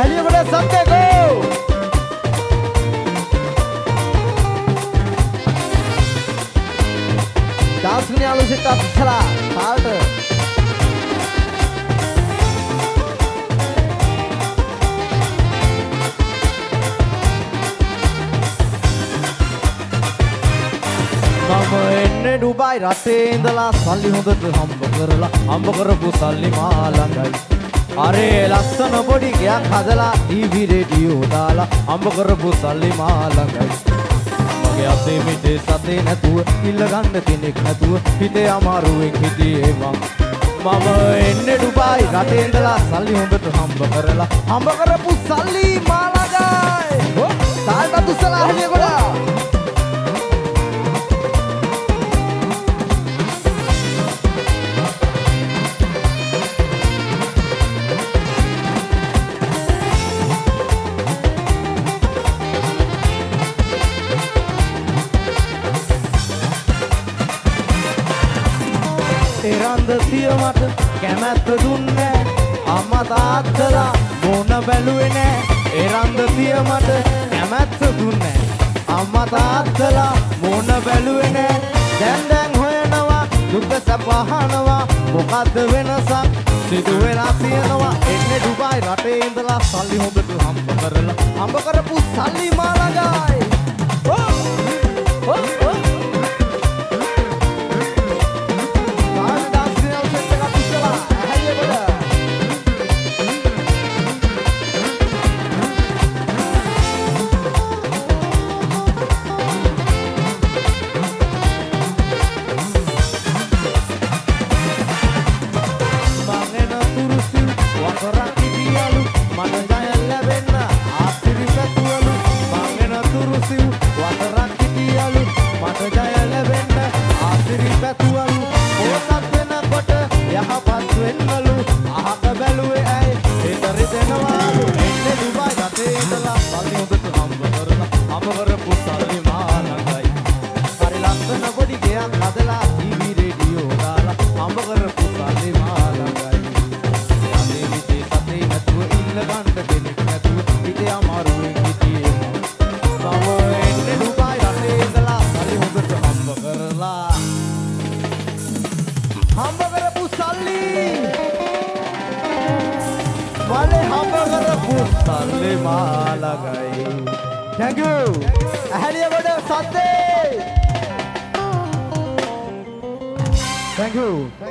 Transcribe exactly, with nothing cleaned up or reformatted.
ඇහැලියගොඩ සත්‍ය go දාස්ගුණේ අලු සිට අපසලා පාට මම එන්නේ ඩුබායි රටේ ඉඳලා සල්ලි හොඳට හම්බ කරලා හම්බ කරපු සල්ලි මා ළඟයි අරේ ලස්සන පොඩි ගයක් හදලා ටීවී රේඩියෝ දාලා හම්බ කරපු සල්ලි මා ළඟයි මගේ අතේ මිටේ සතේ නැතුව ඉල්ල ගන්න කෙනෙක් නැතුව හිතේ අමාරුවෙන් හිටියේ මම මම එන්නේ ඩුබායි රටේ ඉඳලා සල්ලි හොඳට හම්බ කරලා හම්බ කරපු සල්ලි මා ළඟයි තාල්ට දුස්සලා ඇහැලියගොඩ එරන්දතිය මට කැමැත්ත දුන්නේ අම්මා තාත්තලා මොන බැලුවේ නෑ එරන්දතිය මට කැමැත්ත දුන්නේ අම්මා තාත්තලා මොන බැලුවේ නෑ දැන් දැන් හොයනවා දුක සපහනවා මොකද්ද වෙනසක් සිදු වෙලා තියෙනවා එන්නේ ඩුබායි රටේ ඉඳලා සල්ලි හොඳට හම්බ කරලා හම්බ කරපු සල්ලි මා ළඟයි ඕ ඕ ඕ Thank you. ඇහැලියගොඩ සද්දේ. Thank you.